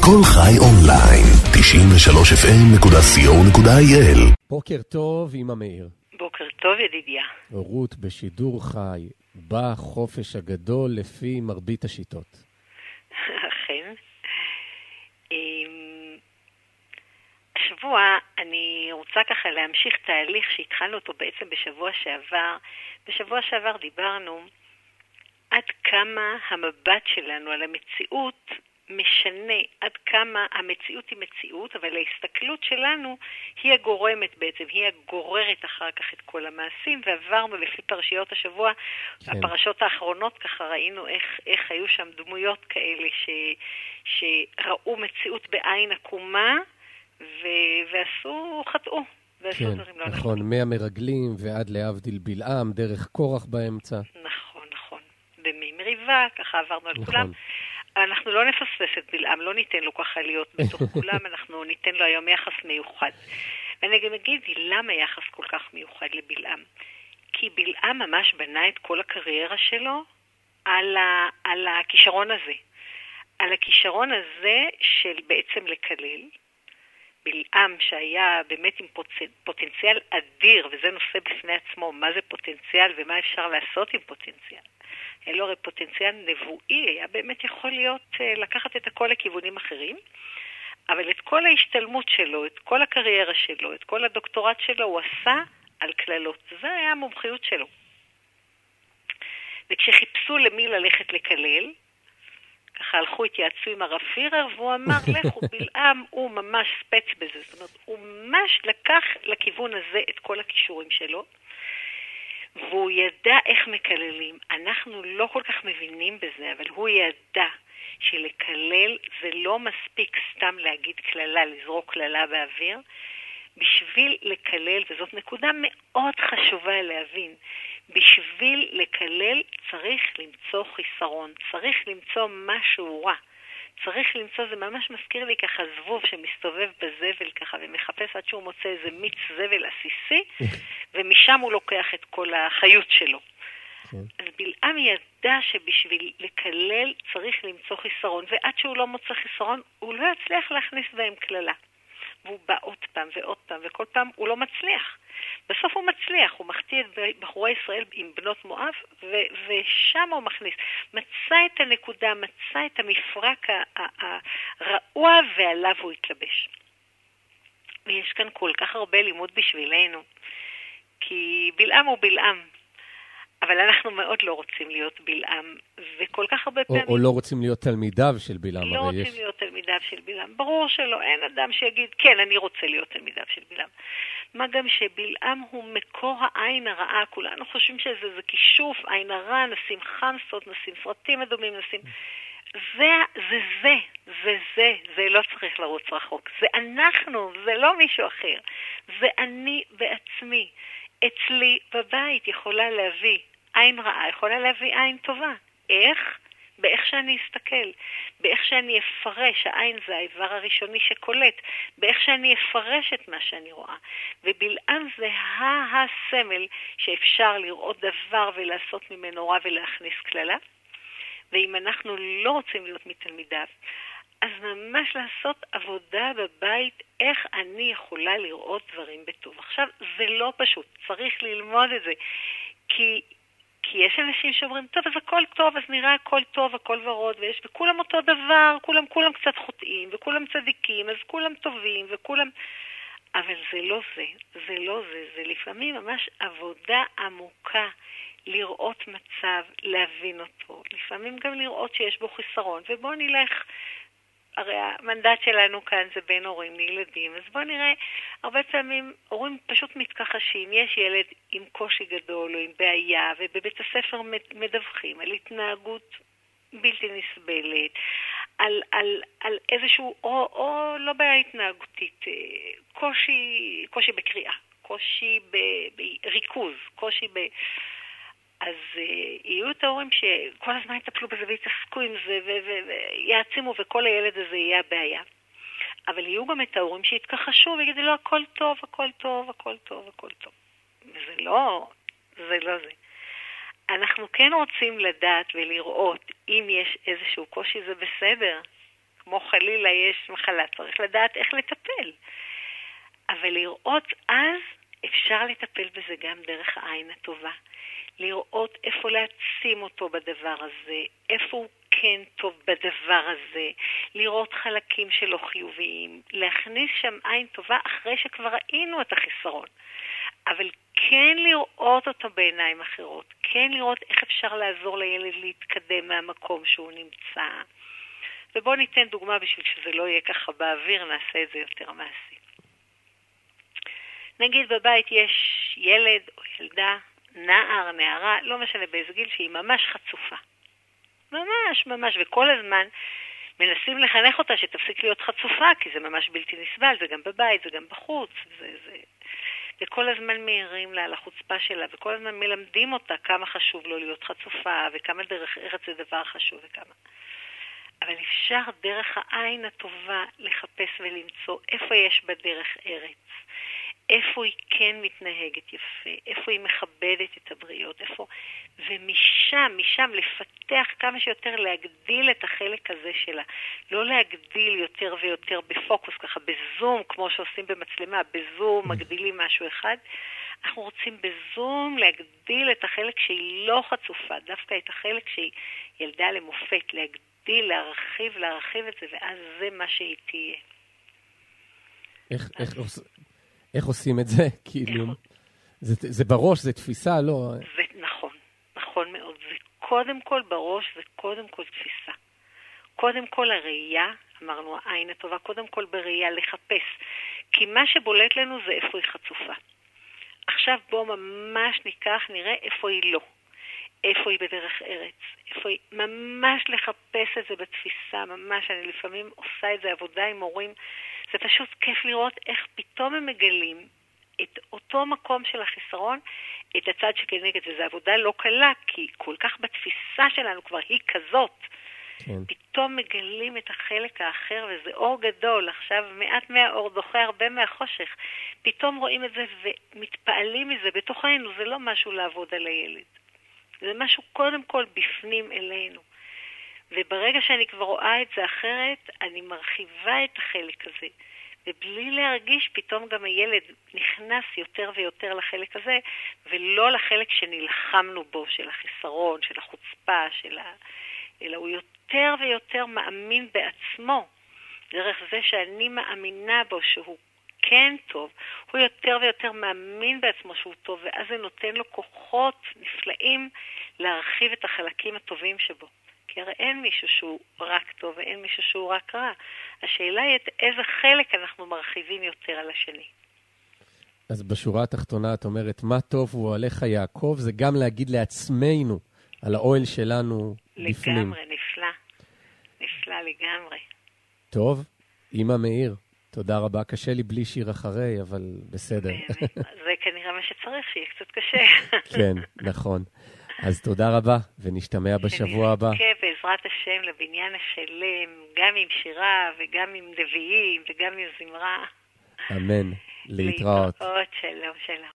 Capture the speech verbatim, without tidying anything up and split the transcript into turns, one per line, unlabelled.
כל חי אונליין, תשעים ושלוש אף אם נקודה סי או נקודה איי אל.
בוקר טוב, אמא מאיר.
בוקר טוב, ידידיה.
רות בשידור חי, בא חופש הגדול לפי מרבית השיטות.
אכן. השבוע אני רוצה ככה להמשיך תהליך שהתחלנו אותו בעצם בשבוע שעבר. בשבוע שעבר דיברנו עד כמה המבט שלנו על המציאות משנה, עד כמה המציאות היא מציאות, אבל ההסתכלות שלנו היא הגורמת בעצם, היא הגוררת אחר כך את כל המעשים, ועברנו לפי פרשיות השבוע, כן. הפרשות האחרונות ככה ראינו איך, איך היו שם דמויות כאלה ש, שראו מציאות בעין עקומה, ו, ועשו, חטאו.
כן, לא נכון, נכון, מהמרגלים ועד להבדיל בלעם, דרך קורח באמצע.
נכון, נכון. במי מריבה, ככה עברנו על נכון. כולם. אנחנו לא נפספס את בלעם, לא ניתן לו ככה להיות בתוך כולם, אנחנו ניתן לו היום יחס מיוחד. ואני גם אגיד, למה יחס כל כך מיוחד לבלעם? כי בלעם ממש בנה את כל הקריירה שלו על, ה, על הכישרון הזה. על הכישרון הזה של בעצם לקלל. בלעם שהיה באמת עם פוטנציאל אדיר, וזה נושא בפני עצמו, מה זה פוטנציאל ומה אפשר לעשות עם פוטנציאל. היה לו הרי פוטנציאל נבואי, היה באמת יכול להיות לקחת את הכל לכיוונים אחרים, אבל את כל ההשתלמות שלו, את כל הקריירה שלו, את כל הדוקטורט שלו, הוא עשה על כללות. זה היה המומחיות שלו. וכשחיפשו למי ללכת לקלל, ככה הלכו, התייעצו עם הרב פירר, והוא אמר, לכו, בלעם הוא ממש ספץ בזה. זאת אומרת, הוא ממש לקח לכיוון הזה את כל הכישורים שלו, והוא ידע איך מקללים. אנחנו לא כל כך מבינים בזה, אבל הוא ידע שלקלל זה לא מספיק סתם להגיד כללה, לזרוק כללה באוויר. בשביל לקלל, וזאת נקודה מאוד חשובה להבין, בשביל לקלל צריך למצוא חיסרון, צריך למצוא משהו רע. צריך למצוא, זה ממש מזכיר לי ככה זבוב שמסתובב בזבל ככה ומחפש עד שהוא מוצא איזה מיץ זבל עסיסי, ומשם הוא לוקח את כל החיות שלו. אז בלעם ידע שבשביל לקלל צריך למצוא חיסרון, ועד שהוא לא מוצא חיסרון, הוא לא יצליח להכניס בהם כללה. והוא בא עוד פעם ועוד פעם, וכל פעם הוא לא מצליח. בסוף הוא מצליח, הוא מחטיא את בחורי ישראל עם בנות מואב, ו- ושם הוא מכניס. מצא את הנקודה, מצא את המפרק הרעוע, ועליו הוא התלבש. ויש כאן כל כך הרבה לימוד בשבילנו, כי בלעם הוא בלעם. אבל אנחנו מאוד לא רוצים להיות בלעם, וכל כך הרבה פעמים...
או, או לא רוצים להיות תלמידיו של בלעם.
לא רוצים יש... להיות תלמידיו של בלעם. ברור שלא, אין אדם שיגיד, כן, אני רוצה להיות תלמידיו של בלעם. מה גם שבלעם הוא מקור העין הרעה, כולנו חושבים שזה זה כישוף, עין הרע, נשים חמסות, נשים סרטים אדומים, נשים... זה, זה, זה, זה, זה, זה לא צריך לרוץ רחוק. זה אנחנו, זה לא מישהו אחר. זה אני בעצמי. אצלי בבית יכולה להביא עין רעה, יכולה להביא עין טובה. איך? באיך שאני אסתכל, באיך שאני אפרש, העין זה האיבר הראשוני שקולט, באיך שאני אפרש את מה שאני רואה. ובלעם זה הסמל שאפשר לראות דבר ולעשות ממנו רע ולהכניס כללה. ואם אנחנו לא רוצים להיות מתלמידיו, אז ממש לעשות עבודה בבית, איך אני יכולה לראות דברים בטוב. עכשיו, זה לא פשוט, צריך ללמוד את זה, כי, כי יש אנשים שאומרים, טוב, אז הכל טוב, אז נראה הכל טוב, הכל ורוד, ויש, וכולם אותו דבר, כולם, כולם קצת חוטאים, וכולם צדיקים, אז כולם טובים, וכולם... אבל זה לא זה, זה לא זה, זה לפעמים ממש עבודה עמוקה, לראות מצב, להבין אותו, לפעמים גם לראות שיש בו חיסרון, ובוא נלך... הרי המנדט שלנו כאן זה בין הורים לילדים, אז בואו נראה, הרבה פעמים הורים פשוט מתכחשים, יש ילד עם קושי גדול או עם בעיה, ובבית הספר מדווחים על התנהגות בלתי נסבלת, על, על, על איזשהו, או, או לא בעיה התנהגותית, קושי, קושי בקריאה, קושי בריכוז, קושי ב... אז uh, יהיו את ההורים שכל הזמן יטפלו בזה ויתעסקו עם זה ויעצימו, וכל הילד הזה יהיה הבעיה. אבל יהיו גם את ההורים שיתכחשו ויגידו לו, הכל טוב, הכל טוב, הכל טוב, הכל טוב. וזה לא, זה לא זה. אנחנו כן רוצים לדעת ולראות אם יש איזשהו קושי, זה בסדר. כמו חלילה יש מחלה, צריך לדעת איך לטפל. אבל לראות אז, אפשר לטפל בזה גם דרך העין הטובה. לראות איפה להעצים אותו בדבר הזה, איפה הוא כן טוב בדבר הזה, לראות חלקים שלו חיוביים, להכניס שם עין טובה אחרי שכבר ראינו את החיסרון. אבל כן לראות אותו בעיניים אחרות, כן לראות איך אפשר לעזור לילד להתקדם מהמקום שהוא נמצא. ובואו ניתן דוגמה בשביל שזה לא יהיה ככה באוויר, נעשה את זה יותר מעשי. נגיד בבית יש ילד או ילדה, נער, נערה, לא משנה באיזה גיל, שהיא ממש חצופה. ממש, ממש, וכל הזמן מנסים לחנך אותה שתפסיק להיות חצופה, כי זה ממש בלתי נסבל, זה גם בבית, זה גם בחוץ, זה, זה... וכל הזמן מהירים לה על החוצפה שלה, וכל הזמן מלמדים אותה כמה חשוב לו להיות חצופה, וכמה דרך ארץ זה דבר חשוב וכמה. אבל אפשר דרך העין הטובה לחפש ולמצוא איפה יש בדרך ארץ, איפה היא כן מתנהגת יפה, איפה היא מכבדת את הבריות, איפה, ומשם, משם לפתח כמה שיותר, להגדיל את החלק הזה שלה, לא להגדיל יותר ויותר בפוקוס, ככה בזום, כמו שעושים במצלמה, בזום מגדילים משהו אחד, אנחנו רוצים בזום להגדיל את החלק שהיא לא חצופה, דווקא את החלק שהיא ילדה למופת, להגדיל, להרחיב, להרחיב את זה, ואז זה מה שהיא תהיה.
איך, איך, איך עושים את זה? כאילו, זה, זה בראש, זה תפיסה, לא?
זה נכון, נכון מאוד. זה קודם כל בראש, זה קודם כל תפיסה. קודם כל הראייה, אמרנו העין הטובה, קודם כל בראייה לחפש. כי מה שבולט לנו זה איפה היא חצופה. עכשיו בואו ממש ניקח, נראה איפה היא לא. איפה היא בדרך ארץ. איפה היא, ממש לחפש את זה בתפיסה, ממש. אני לפעמים עושה את זה עבודה עם הורים. זה פשוט כיף לראות איך פתאום הם מגלים את אותו מקום של החיסרון, את הצד שכנגד. וזו עבודה לא קלה, כי כל כך בתפיסה שלנו כבר היא כזאת. כן. פתאום מגלים את החלק האחר, וזה אור גדול. עכשיו מעט מהאור דוחה הרבה מהחושך. פתאום רואים את זה ומתפעלים מזה בתוכנו. זה לא משהו לעבוד על הילד. זה משהו קודם כל בפנים אלינו. וברגע שאני כבר רואה את זה אחרת, אני מרחיבה את החלק הזה. ובלי להרגיש, פתאום גם הילד נכנס יותר ויותר לחלק הזה, ולא לחלק שנלחמנו בו, של החיסרון, של החוצפה, של ה... אלא הוא יותר ויותר מאמין בעצמו. דרך זה שאני מאמינה בו שהוא כן טוב, הוא יותר ויותר מאמין בעצמו שהוא טוב, ואז זה נותן לו כוחות נפלאים להרחיב את החלקים הטובים שבו. כי הרי אין מישהו שהוא רק טוב ואין מישהו שהוא רק רע. השאלה היא את איזה חלק אנחנו מרחיבים יותר על השני.
אז בשורה התחתונה את אומרת, מה טוב הוא עליך יעקב, זה גם להגיד לעצמנו על האוהל שלנו בפנים.
לגמרי, נפלא. נפלא לגמרי.
טוב, אמא מאיר, תודה רבה. קשה לי בלי שיר אחרי, אבל בסדר.
זה כנראה מה שצריך, שיהיה קצת קשה.
כן, נכון. אז תודה רבה, ונשתמע בשבוע הבא.
שנזכה בעזרת השם לבניין השלם, גם עם שירה וגם עם נביאים וגם עם זמרה.
אמן. להתראות.
להתראות, שלום, שלום.